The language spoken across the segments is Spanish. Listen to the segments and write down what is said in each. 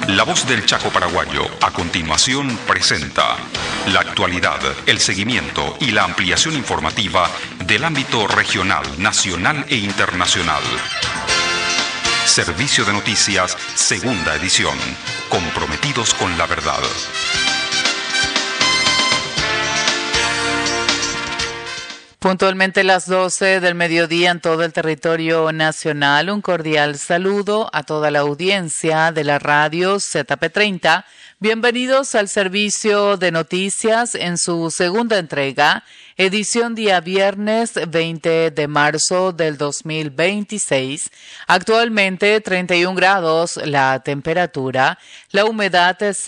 La Voz del Chaco Paraguayo, a continuación, presenta la actualidad, el seguimiento y la ampliación informativa del ámbito regional, nacional e internacional. Servicio de Noticias, segunda edición. Comprometidos con la verdad. Puntualmente las 12 del mediodía en todo el territorio nacional. Un cordial saludo a toda la audiencia de la radio ZP30. Bienvenidos al servicio de noticias en su segunda entrega, edición día viernes 20 de marzo del 2026. Actualmente 31 grados la temperatura, la humedad es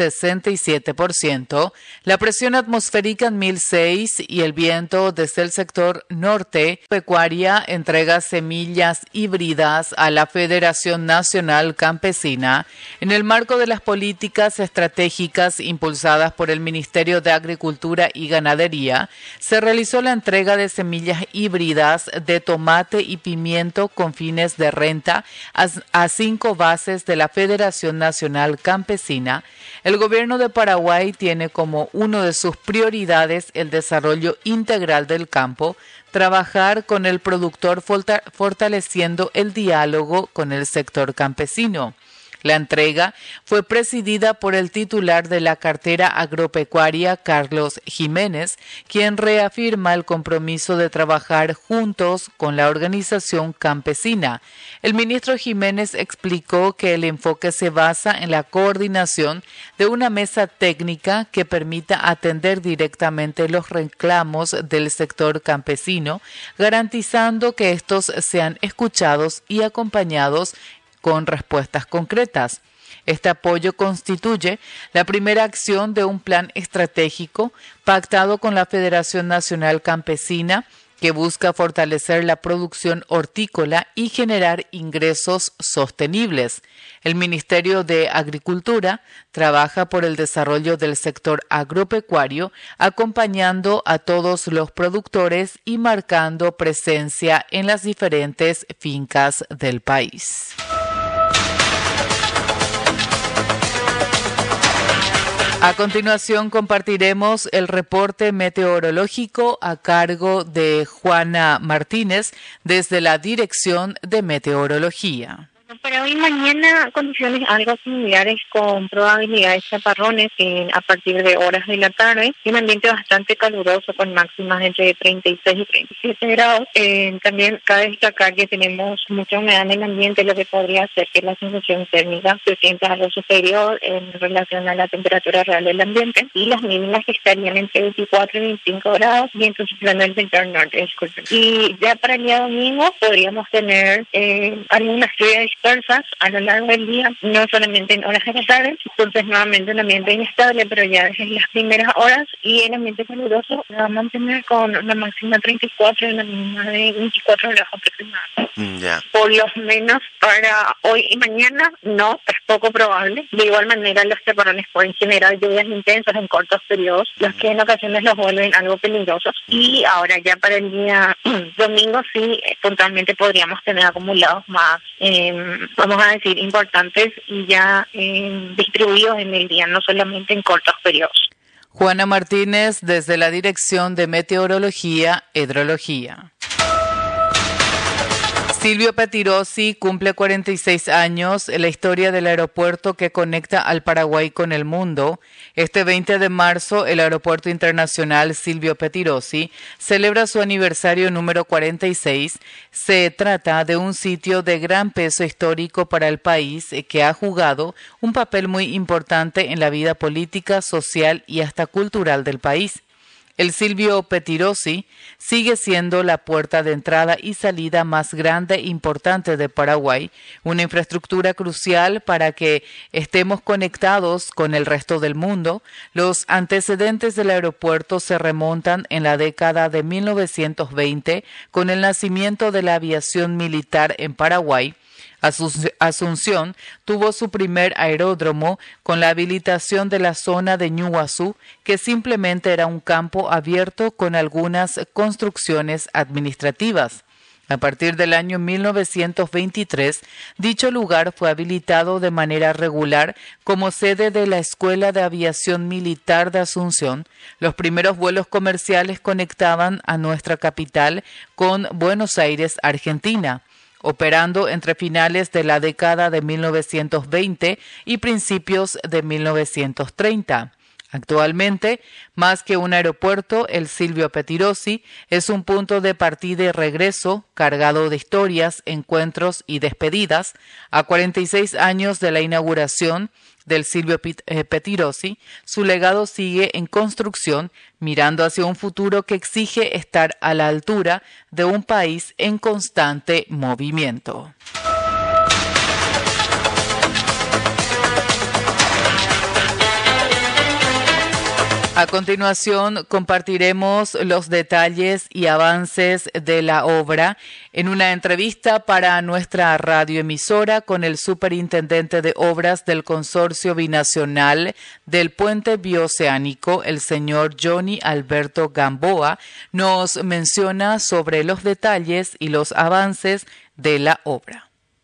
67%, la presión atmosférica en 1006 y el viento desde el sector norte. Pecuaria entrega semillas híbridas a la Federación Nacional Campesina en el marco de las políticas estratégicas impulsadas por el Ministerio de Agricultura y Ganadería. Se realizó la entrega de semillas híbridas de tomate y pimiento con fines de renta a 5 bases de la Federación Nacional Campesina. El gobierno de Paraguay tiene como una de sus prioridades el desarrollo integral del campo, trabajar con el productor fortaleciendo el diálogo con el sector campesino. La entrega fue presidida por el titular de la cartera agropecuaria, Carlos Jiménez, quien reafirma el compromiso de trabajar juntos con la organización campesina. El ministro Jiménez explicó que el enfoque se basa en la coordinación de una mesa técnica que permita atender directamente los reclamos del sector campesino, garantizando que estos sean escuchados y acompañados con respuestas concretas. Este apoyo constituye la primera acción de un plan estratégico pactado con la Federación Nacional Campesina que busca fortalecer la producción hortícola y generar ingresos sostenibles. El Ministerio de Agricultura trabaja por el desarrollo del sector agropecuario, acompañando a todos los productores y marcando presencia en las diferentes fincas del país. A continuación compartiremos el reporte meteorológico a cargo de Juana Martínez desde la Dirección de Meteorología. Para hoy y mañana condiciones algo similares con probabilidades de chaparrones a partir de horas de la tarde y un ambiente bastante caluroso con máximas entre 36 y 37 grados. También cabe destacar que tenemos mucha humedad en el ambiente, lo que podría hacer que la sensación térmica se sienta algo superior en relación a la temperatura real del ambiente y las mínimas que estarían entre 24 y 25 grados y entonces en el sector norte, disculpen. Y ya para el día domingo podríamos tener algunas lluvias dispersas a lo largo del día, no solamente en horas de la tarde, entonces nuevamente un ambiente inestable, pero ya desde las primeras horas, y el ambiente caluroso va a mantener con una máxima de 34 y una mínima de 24 grados aproximadamente. Por lo menos para hoy y mañana no, es poco probable. De igual manera los chaparrones pueden generar lluvias intensas en cortos periodos, los que en ocasiones los vuelven algo peligrosos. Y ahora ya para el día domingo sí, puntualmente podríamos tener acumulados más vamos a decir, importantes y ya distribuidos en el día, no solamente en cortos periodos. Juana Martínez, desde la Dirección de Meteorología, Hidrología. Silvio Pettirossi cumple 46 años en la historia del aeropuerto que conecta al Paraguay con el mundo. Este 20 de marzo, el Aeropuerto Internacional Silvio Pettirossi celebra su aniversario número 46. Se trata de un sitio de gran peso histórico para el país que ha jugado un papel muy importante en la vida política, social y hasta cultural del país. El Silvio Pettirossi sigue siendo la puerta de entrada y salida más grande e importante de Paraguay, una infraestructura crucial para que estemos conectados con el resto del mundo. Los antecedentes del aeropuerto se remontan en la década de 1920 con el nacimiento de la aviación militar en Paraguay. Asunción tuvo su primer aeródromo con la habilitación de la zona de Ñuguazú, que simplemente era un campo abierto con algunas construcciones administrativas. A partir del año 1923, dicho lugar fue habilitado de manera regular como sede de la Escuela de Aviación Militar de Asunción. Los primeros vuelos comerciales conectaban a nuestra capital con Buenos Aires, Argentina, operando entre finales de la década de 1920 y principios de 1930. Actualmente, más que un aeropuerto, el Silvio Pettirossi es un punto de partida y regreso cargado de historias, encuentros y despedidas. A 46 años de la inauguración del Silvio Pettirossi, su legado sigue en construcción, mirando hacia un futuro que exige estar a la altura de un país en constante movimiento. A continuación, compartiremos los detalles y avances de la obra en una entrevista para nuestra radioemisora con el superintendente de obras del Consorcio Binacional del Puente Bioceánico, el señor Johnny Alberto Gamboa. Nos menciona sobre los detalles y los avances de la obra.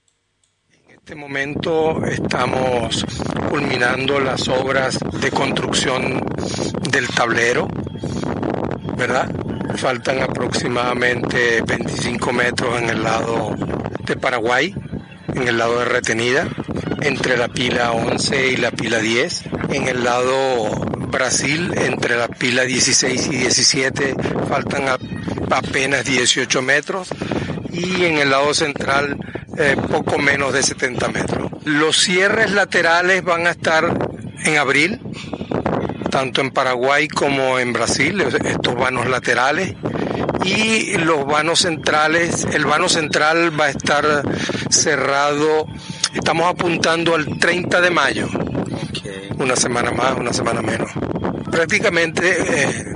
En este momento estamos culminando las obras de construcción del tablero, ¿verdad? Faltan aproximadamente 25 metros en el lado de Paraguay, en el lado de retenida, entre la pila 11 y la pila 10. En el lado Brasil, entre la pila 16 y 17, faltan apenas 18 metros. Y en el lado central, poco menos de 70 metros. Los cierres laterales van a estar en abril, tanto en Paraguay como en Brasil, estos vanos laterales. Y los vanos centrales, el vano central va a estar cerrado, estamos apuntando al 30 de mayo, una semana más, una semana menos. Prácticamente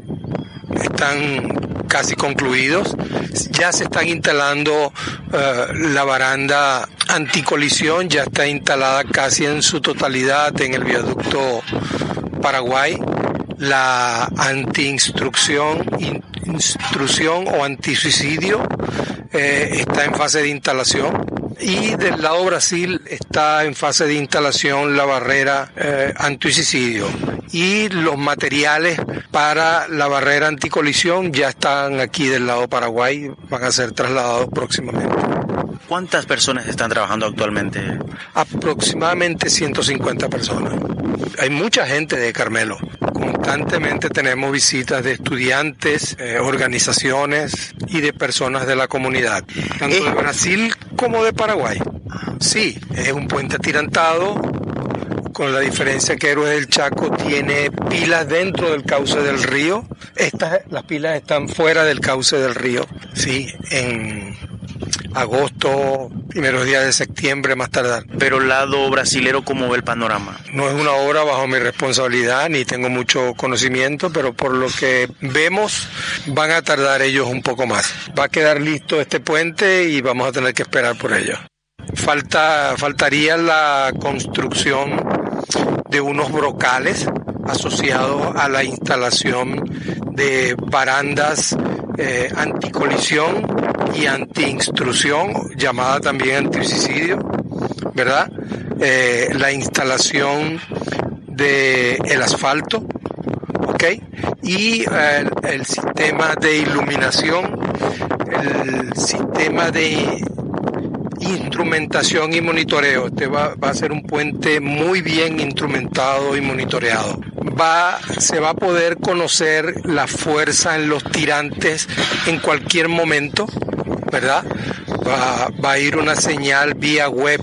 están casi concluidos, ya se están instalando la baranda anticolisión, ya está instalada casi en su totalidad en el viaducto Paraguay, la anti-instrucción o antisuicidio está en fase de instalación. Y del lado Brasil está en fase de instalación la barrera antisuicidio. Y los materiales para la barrera anticolisión ya están aquí del lado Paraguay, van a ser trasladados próximamente. ¿Cuántas personas están trabajando actualmente? Aproximadamente 150 personas. Hay mucha gente de Carmelo. Constantemente tenemos visitas de estudiantes, organizaciones y de personas de la comunidad, tanto de Brasil como de Paraguay. Sí, es un puente atirantado, con la diferencia que Héroes del Chaco tiene pilas dentro del cauce del río. Las pilas están fuera del cauce del río. Sí, en agosto, primeros días de septiembre más tardar. Pero el lado brasilero, ¿cómo ve el panorama? No es una obra bajo mi responsabilidad, ni tengo mucho conocimiento, pero por lo que vemos, van a tardar ellos un poco más. Va a quedar listo este puente y vamos a tener que esperar por ello. Faltaría la construcción de unos brocales asociados a la instalación de barandas anticolisión y anti-instrucción, llamada también antisuicidio, ¿verdad? La instalación del asfalto, ¿ok? Y el sistema de iluminación, el sistema de instrumentación y monitoreo. Este va a ser un puente muy bien instrumentado y monitoreado. Se va a poder conocer la fuerza en los tirantes en cualquier momento, ¿verdad? Va a ir una señal vía web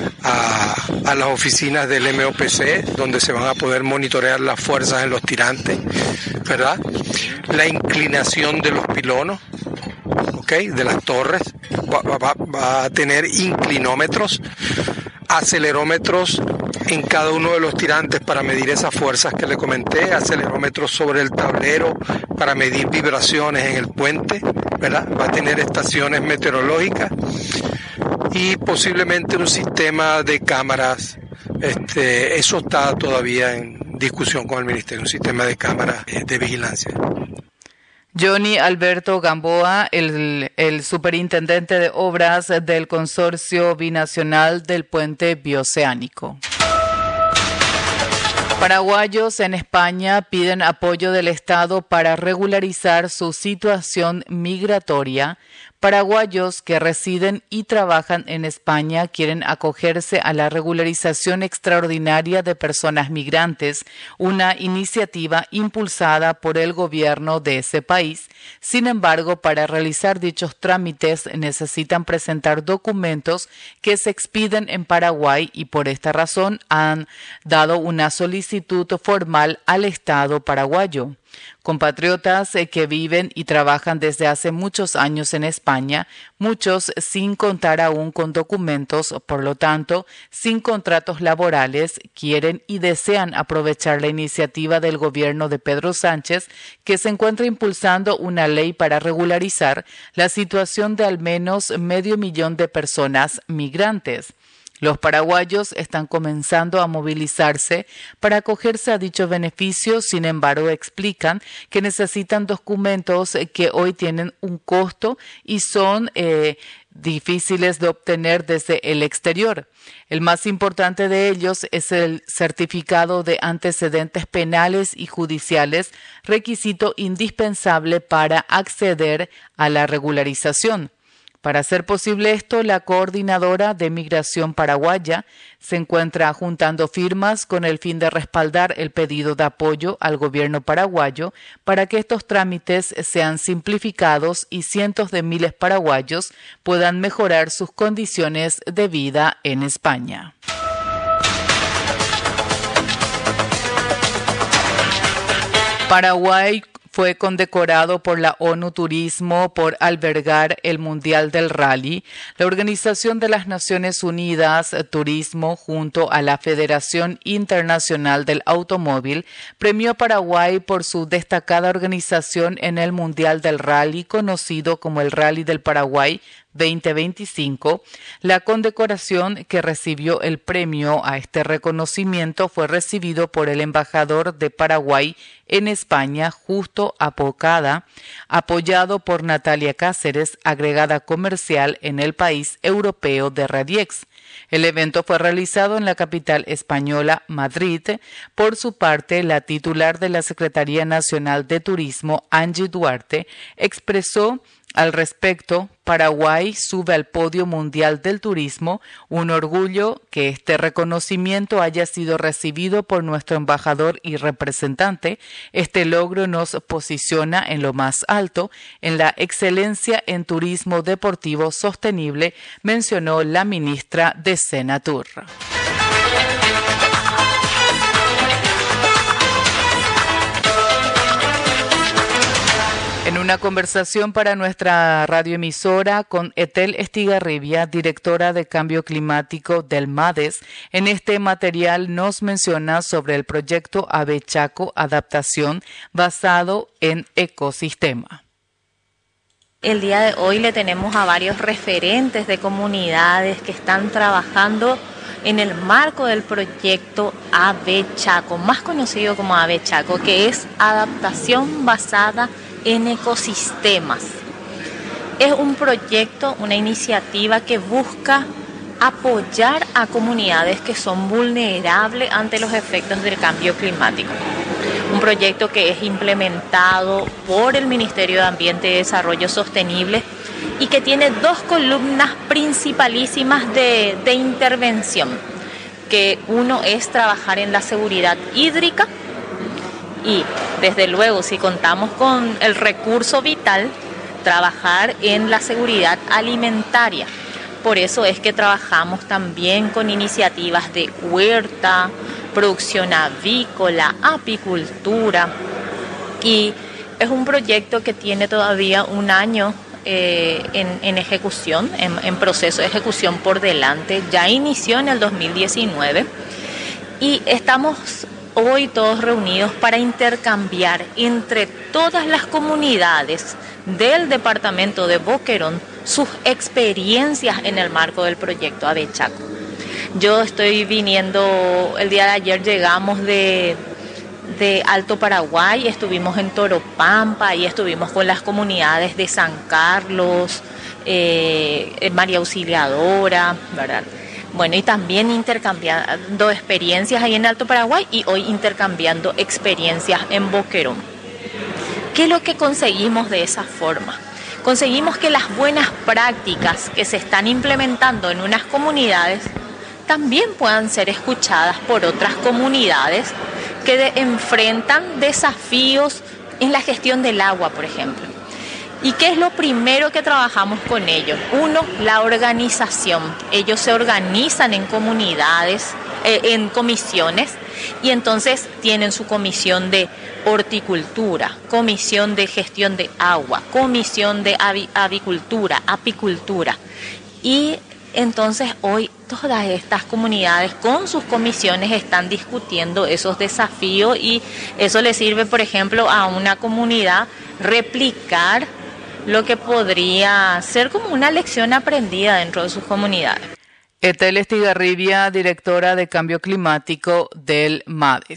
a las oficinas del MOPC, donde se van a poder monitorear las fuerzas en los tirantes, ¿verdad? La inclinación de los pilonos, de las torres, va a tener inclinómetros, acelerómetros en cada uno de los tirantes para medir esas fuerzas que le comenté, acelerómetros sobre el tablero para medir vibraciones en el puente, ¿verdad? Va a tener estaciones meteorológicas y posiblemente un sistema de cámaras. Eso está todavía en discusión con el Ministerio, un sistema de cámaras de vigilancia. Johnny Alberto Gamboa, el superintendente de obras del Consorcio Binacional del Puente Bioceánico. Paraguayos en España piden apoyo del Estado para regularizar su situación migratoria. Paraguayos que residen y trabajan en España quieren acogerse a la regularización extraordinaria de personas migrantes, una iniciativa impulsada por el gobierno de ese país. Sin embargo, para realizar dichos trámites necesitan presentar documentos que se expiden en Paraguay y por esta razón han dado una solicitud formal al Estado paraguayo. Compatriotas que viven y trabajan desde hace muchos años en España, muchos sin contar aún con documentos, por lo tanto, sin contratos laborales, quieren y desean aprovechar la iniciativa del gobierno de Pedro Sánchez, que se encuentra impulsando una ley para regularizar la situación de al menos 500,000 de personas migrantes. Los paraguayos están comenzando a movilizarse para acogerse a dicho beneficio, sin embargo explican que necesitan documentos que hoy tienen un costo y son difíciles de obtener desde el exterior. El más importante de ellos es el certificado de antecedentes penales y judiciales, requisito indispensable para acceder a la regularización. Para hacer posible esto, la coordinadora de migración paraguaya se encuentra juntando firmas con el fin de respaldar el pedido de apoyo al gobierno paraguayo para que estos trámites sean simplificados y cientos de miles paraguayos puedan mejorar sus condiciones de vida en España. Paraguay fue condecorado por la ONU Turismo por albergar el Mundial del Rally. La Organización de las Naciones Unidas Turismo, junto a la Federación Internacional del Automóvil, premió a Paraguay por su destacada organización en el Mundial del Rally, conocido como el Rally del Paraguay 2025. La condecoración que recibió el premio a este reconocimiento fue recibido por el embajador de Paraguay en España, Justo Apocada, apoyado por Natalia Cáceres, agregada comercial en el país europeo de Radiex. El evento fue realizado en la capital española, Madrid. Por su parte, la titular de la Secretaría Nacional de Turismo, Angie Duarte, expresó al respecto: Paraguay sube al podio mundial del turismo, un orgullo que este reconocimiento haya sido recibido por nuestro embajador y representante. Este logro nos posiciona en lo más alto, en la excelencia en turismo deportivo sostenible, mencionó la ministra de Senatur. En una conversación para nuestra radioemisora con Etel Estigarribia, directora de Cambio Climático del MADES, en este material nos menciona sobre el proyecto Ave Chaco Adaptación basado en ecosistema. El día de hoy le tenemos a varios referentes de comunidades que están trabajando en el marco del proyecto Ave Chaco, más conocido como Ave Chaco, que es adaptación basada en ecosistemas. Es un proyecto, una iniciativa que busca apoyar a comunidades que son vulnerables ante los efectos del cambio climático. Un proyecto que es implementado por el Ministerio de Ambiente y Desarrollo Sostenible y que tiene dos columnas principalísimas de intervención, que uno es trabajar en la seguridad hídrica y, desde luego, si contamos con el recurso vital, trabajar en la seguridad alimentaria. Por eso es que trabajamos también con iniciativas de huerta, producción avícola, apicultura, y es un proyecto que tiene todavía un año en ejecución, en proceso de ejecución por delante. Ya inició en el 2019 y estamos hoy todos reunidos para intercambiar entre todas las comunidades del departamento de Boquerón sus experiencias en el marco del proyecto Ave Chaco. Yo estoy viniendo, el día de ayer llegamos de de Alto Paraguay, estuvimos en Toropampa y estuvimos con las comunidades de San Carlos, María Auxiliadora, ¿verdad? Bueno, y también intercambiando experiencias ahí en Alto Paraguay y hoy intercambiando experiencias en Boquerón. ¿Qué es lo que conseguimos de esa forma? Conseguimos que las buenas prácticas que se están implementando en unas comunidades también puedan ser escuchadas por otras comunidades que enfrentan desafíos en la gestión del agua, por ejemplo. ¿Y qué es lo primero que trabajamos con ellos? Uno, la organización. Ellos se organizan en comunidades, en comisiones, y entonces tienen su comisión de horticultura, comisión de gestión de agua, comisión de avicultura, apicultura. Y entonces hoy todas estas comunidades con sus comisiones están discutiendo esos desafíos y eso le sirve, por ejemplo, a una comunidad replicar lo que podría ser como una lección aprendida dentro de sus comunidades. Etel Estigarribia, directora de Cambio Climático del MADES.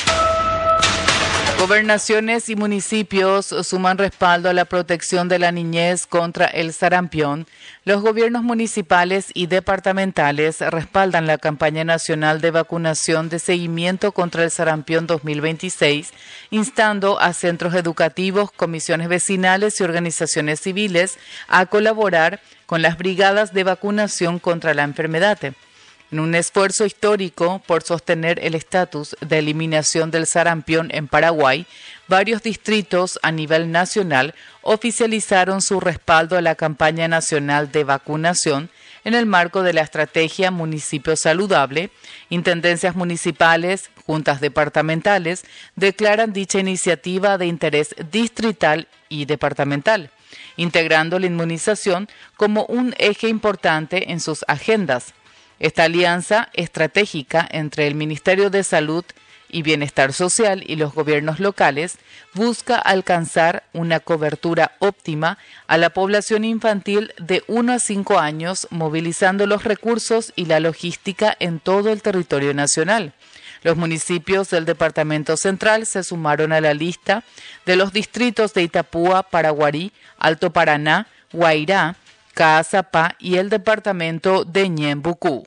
Gobernaciones y municipios suman respaldo a la protección de la niñez contra el sarampión. Los gobiernos municipales y departamentales respaldan la campaña nacional de vacunación de seguimiento contra el sarampión 2026, instando a centros educativos, comisiones vecinales y organizaciones civiles a colaborar con las brigadas de vacunación contra la enfermedad. En un esfuerzo histórico por sostener el estatus de eliminación del sarampión en Paraguay, varios distritos a nivel nacional oficializaron su respaldo a la campaña nacional de vacunación en el marco de la estrategia Municipio Saludable. Intendencias municipales, juntas departamentales, declaran dicha iniciativa de interés distrital y departamental, integrando la inmunización como un eje importante en sus agendas. Esta alianza estratégica entre el Ministerio de Salud y Bienestar Social y los gobiernos locales busca alcanzar una cobertura óptima a la población infantil de 1 a 5 años, movilizando los recursos y la logística en todo el territorio nacional. Los municipios del Departamento Central se sumaron a la lista de los distritos de Itapúa, Paraguarí, Alto Paraná, Guairá, Caazapá y el departamento de Ñembucú.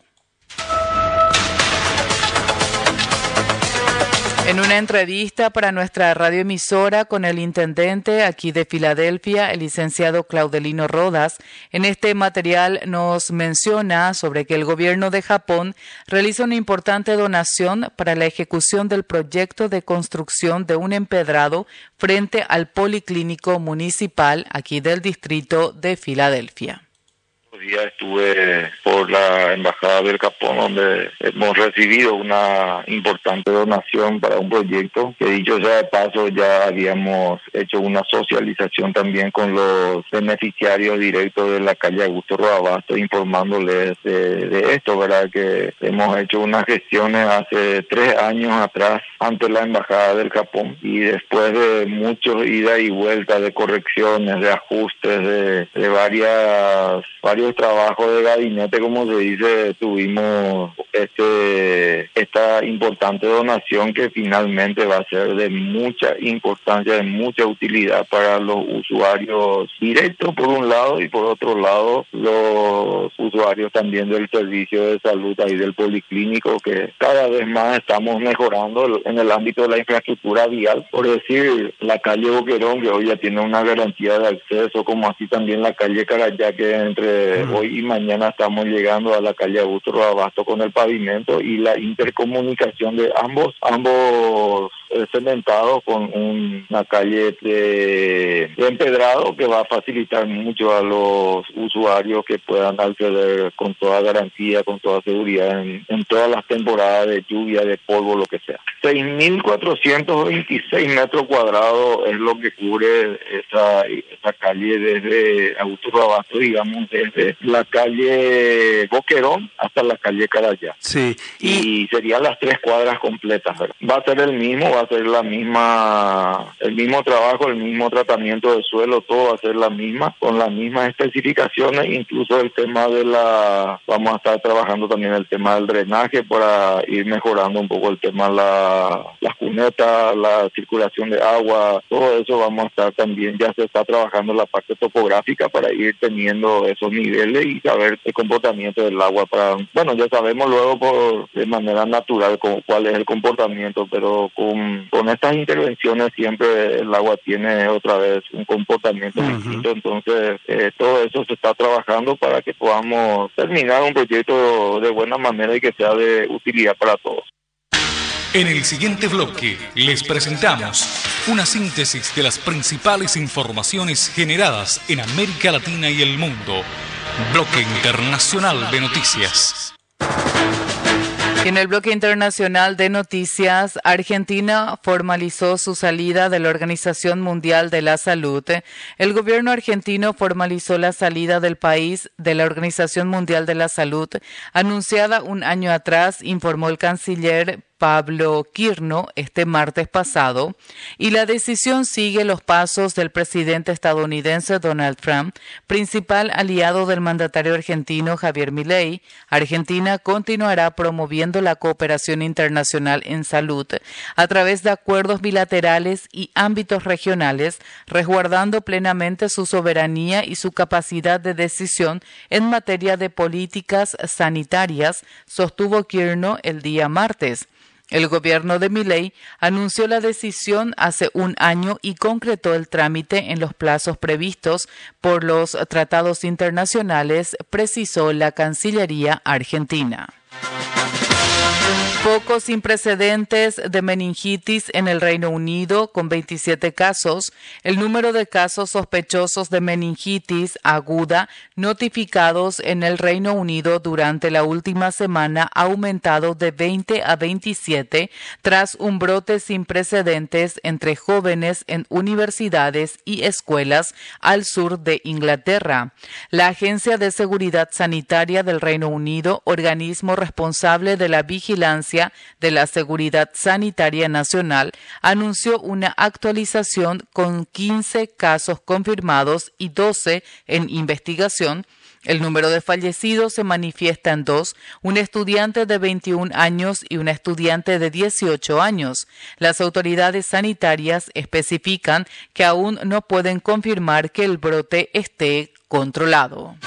En una entrevista para nuestra radioemisora con el intendente aquí de Filadelfia, el licenciado Claudelino Rodas, en este material nos menciona sobre que el gobierno de Japón realiza una importante donación para la ejecución del proyecto de construcción de un empedrado frente al Policlínico Municipal aquí del distrito de Filadelfia. Día estuve por la Embajada del Japón, donde hemos recibido una importante donación para un proyecto que, dicho sea de paso, ya habíamos hecho una socialización también con los beneficiarios directos de la calle Augusto Roabasto, informándoles de esto, ¿verdad? Que hemos hecho unas gestiones hace 3 años atrás ante la Embajada del Japón, y después de muchos ida y vuelta de correcciones, de ajustes, de varios trabajos de gabinete, como se dice, tuvimos esta importante donación que finalmente va a ser de mucha importancia, de mucha utilidad para los usuarios directos por un lado, y por otro lado los usuarios también del servicio de salud ahí del Policlínico, que cada vez más estamos mejorando en el ámbito de la infraestructura vial. Por decir, la calle Boquerón, que hoy ya tiene una garantía de acceso, como así también la calle Carayá, que entre hoy y mañana estamos llegando a la calle Augusto Roabasto con el pavimento y la intercomunicación de ambos cementados con una calle de empedrado que va a facilitar mucho a los usuarios que puedan acceder con toda garantía, con toda seguridad en todas las temporadas de lluvia, de polvo, lo que sea. 6.426 metros cuadrados es lo que cubre esa calle desde Augusto Roabasto, digamos, desde desde la calle Boquerón hasta la calle Carayá. Sí. Y serían las 3 cuadras completas, ¿verdad? Va a ser el mismo trabajo, el mismo tratamiento del suelo, todo va a ser la misma, con las mismas especificaciones, incluso el tema vamos a estar trabajando también el tema del drenaje para ir mejorando un poco el tema de las cunetas, la circulación de agua, todo eso vamos a estar también, ya se está trabajando la parte topográfica para ir teniendo esos niveles y saber el comportamiento del agua ya sabemos luego de manera natural cuál es el comportamiento, pero con estas intervenciones siempre el agua tiene otra vez un comportamiento distinto, entonces todo eso se está trabajando para que podamos terminar un proyecto de buena manera y que sea de utilidad para todos. En el siguiente bloque les presentamos una síntesis de las principales informaciones generadas en América Latina y el mundo. Bloque Internacional de Noticias. En el bloque internacional de noticias, Argentina formalizó su salida de la Organización Mundial de la Salud. El gobierno argentino formalizó la salida del país de la Organización Mundial de la Salud, anunciada un año atrás, informó el canciller Pablo Quirno este martes pasado, y la decisión sigue los pasos del presidente estadounidense Donald Trump, principal aliado del mandatario argentino Javier Milei. Argentina continuará promoviendo la cooperación internacional en salud a través de acuerdos bilaterales y ámbitos regionales, resguardando plenamente su soberanía y su capacidad de decisión en materia de políticas sanitarias, sostuvo Quirno el día martes. El gobierno de Milei anunció la decisión hace un año y concretó el trámite en los plazos previstos por los tratados internacionales, precisó la Cancillería argentina. Focos sin precedentes de meningitis en el Reino Unido, con 27 casos. El número de casos sospechosos de meningitis aguda notificados en el Reino Unido durante la última semana ha aumentado de 20 a 27 tras un brote sin precedentes entre jóvenes en universidades y escuelas al sur de Inglaterra. La Agencia de Seguridad Sanitaria del Reino Unido, organismo responsable de la vigilancia de la Seguridad Sanitaria Nacional, anunció una actualización con 15 casos confirmados y 12 en investigación. El número de fallecidos se manifiesta en 2, un estudiante de 21 años y una estudiante de 18 años. Las autoridades sanitarias especifican que aún no pueden confirmar que el brote esté controlado.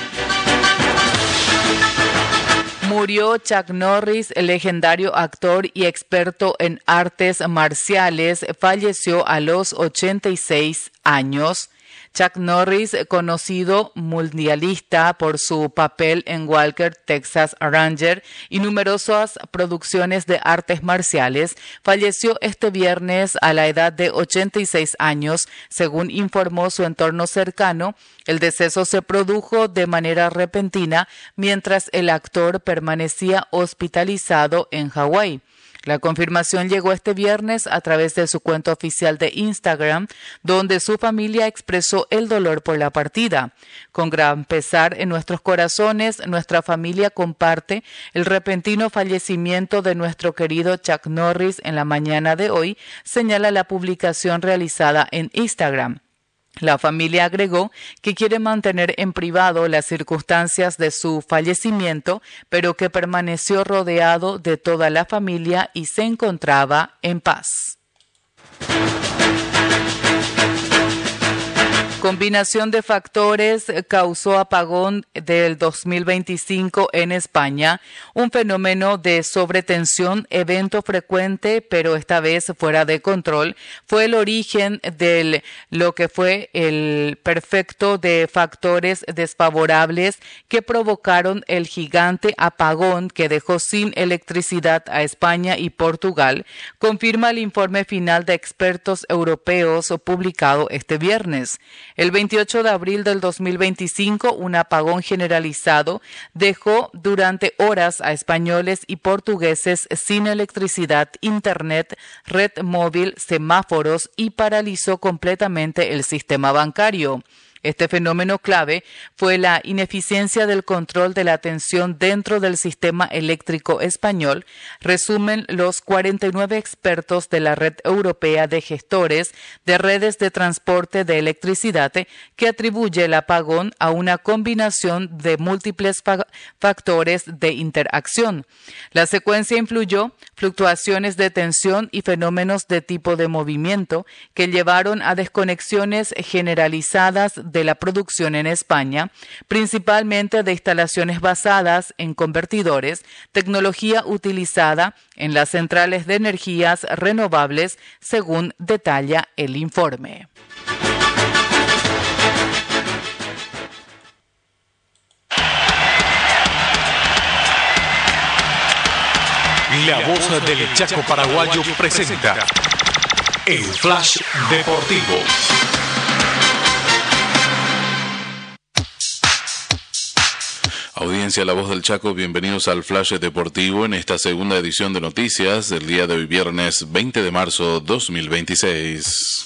Murió Chuck Norris, el legendario actor y experto en artes marciales, falleció a los 86 años. Chuck Norris, conocido mundialista por su papel en Walker, Texas Ranger y numerosas producciones de artes marciales, falleció este viernes a la edad de 86 años, según informó su entorno cercano. El deceso se produjo de manera repentina mientras el actor permanecía hospitalizado en Hawái. La confirmación llegó este viernes a través de su cuenta oficial de Instagram, donde su familia expresó el dolor por la partida. Con gran pesar en nuestros corazones, nuestra familia comparte el repentino fallecimiento de nuestro querido Chuck Norris en la mañana de hoy, señala la publicación realizada en Instagram. La familia agregó que quiere mantener en privado las circunstancias de su fallecimiento, pero que permaneció rodeado de toda la familia y se encontraba en paz. Combinación de factores causó apagón del 2025 en España, un fenómeno de sobretensión, evento frecuente, pero esta vez fuera de control, fue el origen de lo que fue el perfecto de factores desfavorables que provocaron el gigante apagón que dejó sin electricidad a España y Portugal, confirma el informe final de expertos europeos publicado este viernes. El 28 de abril del 2025, un apagón generalizado dejó durante horas a españoles y portugueses sin electricidad, internet, red móvil, semáforos y paralizó completamente el sistema bancario. Este fenómeno clave fue la ineficiencia del control de la tensión dentro del sistema eléctrico español, resumen los 49 expertos de la Red Europea de Gestores de Redes de Transporte de Electricidad, que atribuye el apagón a una combinación de múltiples factores de interacción. La secuencia influyó fluctuaciones de tensión y fenómenos de tipo de movimiento que llevaron a desconexiones generalizadas de la producción en España, principalmente de instalaciones basadas en convertidores, tecnología utilizada en las centrales de energías renovables, según detalla el informe. La Voz del Chaco Paraguayo presenta el Flash Deportivo. Audiencia La Voz del Chaco, bienvenidos al Flash Deportivo en esta segunda edición de noticias del día de hoy, viernes 20 de marzo 2026.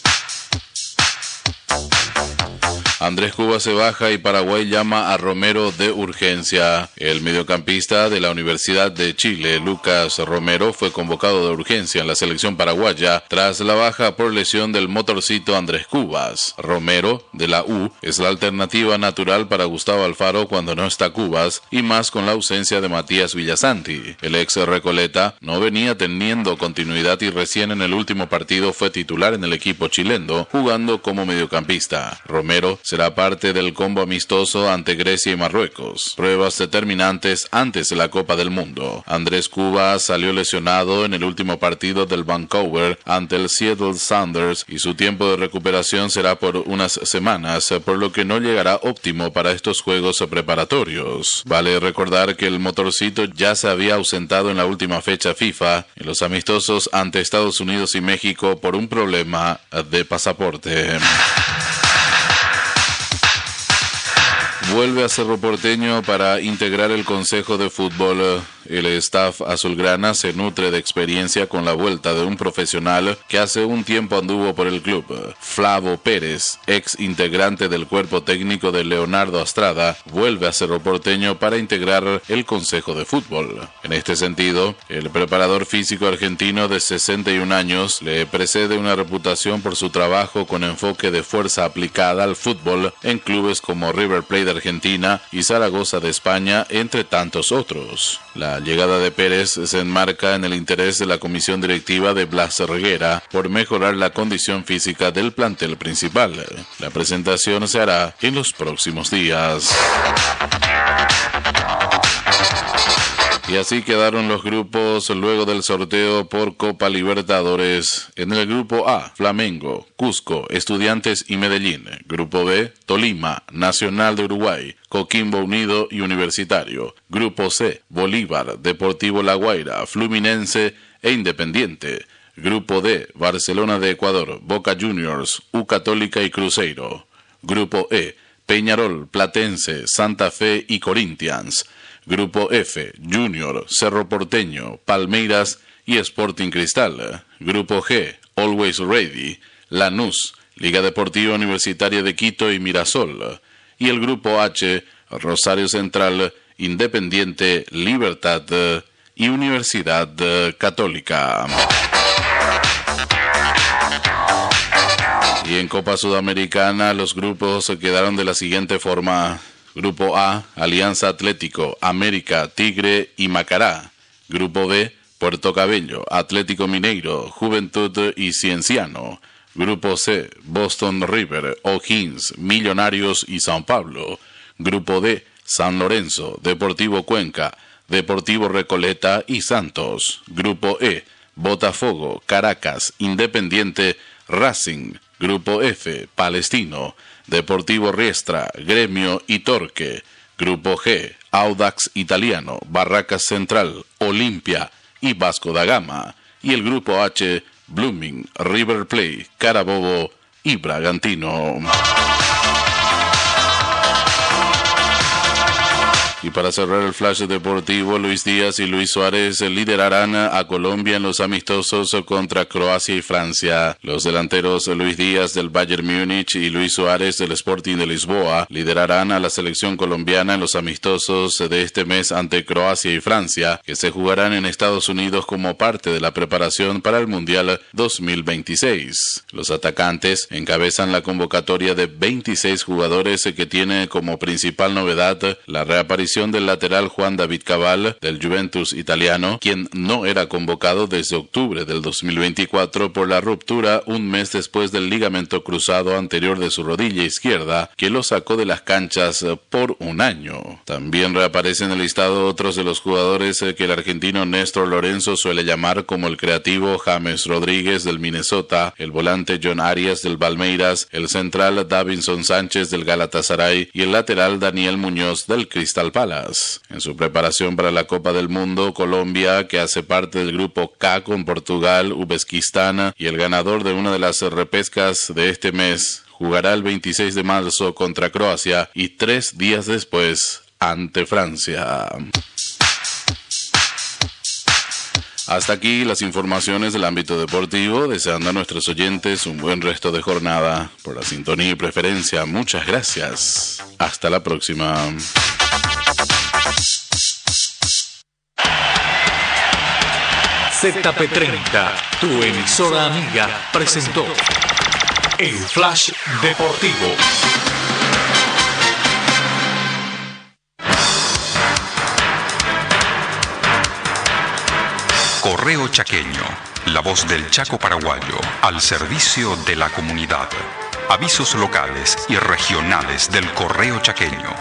Andrés Cuba se baja y Paraguay llama a Romero de urgencia. El mediocampista de la Universidad de Chile, Lucas Romero, fue convocado de urgencia en la selección paraguaya tras la baja por lesión del motorcito Andrés Cubas. Romero, de la U, es la alternativa natural para Gustavo Alfaro cuando no está Cubas, y más con la ausencia de Matías Villasanti. El ex Recoleta no venía teniendo continuidad y recién en el último partido fue titular en el equipo chileno, jugando como mediocampista. Romero será parte del combo amistoso ante Grecia y Marruecos, pruebas determinantes antes de la Copa del Mundo. Andrés Cuba salió lesionado en el último partido del Vancouver ante el Seattle Sounders y su tiempo de recuperación será por unas semanas, por lo que no llegará óptimo para estos juegos preparatorios. Vale recordar que el motorcito ya se había ausentado en la última fecha FIFA en los amistosos ante Estados Unidos y México por un problema de pasaporte. Vuelve a Cerro Porteño para integrar el Consejo de Fútbol. El staff azulgrana se nutre de experiencia con la vuelta de un profesional que hace un tiempo anduvo por el club. Flavo Pérez, ex integrante del cuerpo técnico de Leonardo Astrada, vuelve a Cerro Porteño para integrar el Consejo de Fútbol. En este sentido, el preparador físico argentino de 61 años le precede una reputación por su trabajo con enfoque de fuerza aplicada al fútbol en clubes como River Plate de Argentina y Zaragoza de España, entre tantos otros. La llegada de Pérez se enmarca en el interés de la comisión directiva de Blas Reguera por mejorar la condición física del plantel principal. La presentación se hará en los próximos días. Y así quedaron los grupos luego del sorteo por Copa Libertadores. En el grupo A, Flamengo, Cusco, Estudiantes y Medellín. Grupo B, Tolima, Nacional de Uruguay, Coquimbo Unido y Universitario. Grupo C, Bolívar, Deportivo La Guaira, Fluminense e Independiente. Grupo D, Barcelona de Ecuador, Boca Juniors, U Católica y Cruzeiro. Grupo E, Peñarol, Platense, Santa Fe y Corinthians. Grupo F, Junior, Cerro Porteño, Palmeiras y Sporting Cristal. Grupo G, Always Ready, Lanús, Liga Deportiva Universitaria de Quito y Mirasol. Y el Grupo H, Rosario Central, Independiente, Libertad y Universidad Católica. Y en Copa Sudamericana los grupos quedaron de la siguiente forma. Grupo A, Alianza Atlético, América, Tigre y Macará. Grupo B, Puerto Cabello, Atlético Mineiro, Juventud y Cienciano. Grupo C, Boston River, O'Higgins, Millonarios y São Paulo. Grupo D, San Lorenzo, Deportivo Cuenca, Deportivo Recoleta y Santos. Grupo E, Botafogo, Caracas, Independiente, Racing. Grupo F, Palestino, Deportivo Riestra, Gremio y Torque. Grupo G, Audax Italiano, Barracas Central, Olimpia y Vasco da Gama. Y el Grupo H, Blooming, River Plate, Carabobo y Bragantino. Y para cerrar el flash deportivo, Luis Díaz y Luis Suárez liderarán a Colombia en los amistosos contra Croacia y Francia. Los delanteros Luis Díaz del Bayern Múnich y Luis Suárez del Sporting de Lisboa liderarán a la selección colombiana en los amistosos de este mes ante Croacia y Francia, que se jugarán en Estados Unidos como parte de la preparación para el Mundial 2026. Los atacantes encabezan la convocatoria de 26 jugadores que tiene como principal novedad la reaparición del lateral Juan David Cabal del Juventus italiano, quien no era convocado desde octubre del 2024 por la ruptura un mes después del ligamento cruzado anterior de su rodilla izquierda, que lo sacó de las canchas por un año. También reaparece en el listado otros de los jugadores que el argentino Néstor Lorenzo suele llamar como el creativo James Rodríguez del Minnesota, el volante John Arias del Palmeiras, el central Davinson Sánchez del Galatasaray y el lateral Daniel Muñoz del Crystal Palace. En su preparación para la Copa del Mundo, Colombia, que hace parte del grupo K con Portugal, Uzbekistán y el ganador de una de las repescas de este mes, jugará el 26 de marzo contra Croacia y 3 días después ante Francia. Hasta aquí las informaciones del ámbito deportivo, deseando a nuestros oyentes un buen resto de jornada. Por la sintonía y preferencia, muchas gracias. Hasta la próxima. ZP30, tu emisora amiga, presentó el Flash Deportivo. Correo Chaqueño, la voz del Chaco paraguayo, al servicio de la comunidad. Avisos locales y regionales del Correo Chaqueño.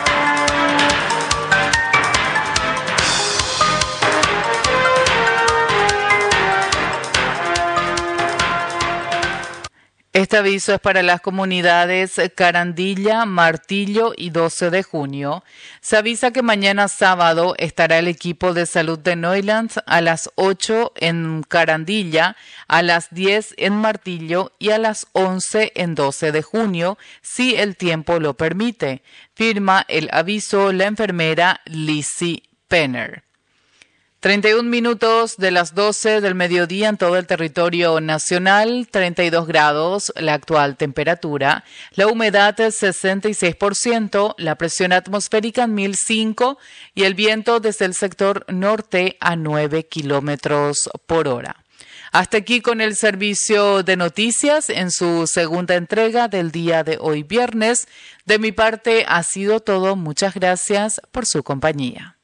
Este aviso es para las comunidades Carandilla, Martillo y 12 de junio. Se avisa que mañana sábado estará el equipo de salud de Neuland a las 8 en Carandilla, a las 10 en Martillo y a las 11 en 12 de junio, si el tiempo lo permite. Firma el aviso la enfermera Lizzie Penner. 31 minutos de las 12 del mediodía en todo el territorio nacional, 32 grados la actual temperatura, la humedad es 66%, la presión atmosférica en 1005 y el viento desde el sector norte a 9 kilómetros por hora. Hasta aquí con el servicio de noticias en su segunda entrega del día de hoy viernes. De mi parte ha sido todo. Muchas gracias por su compañía.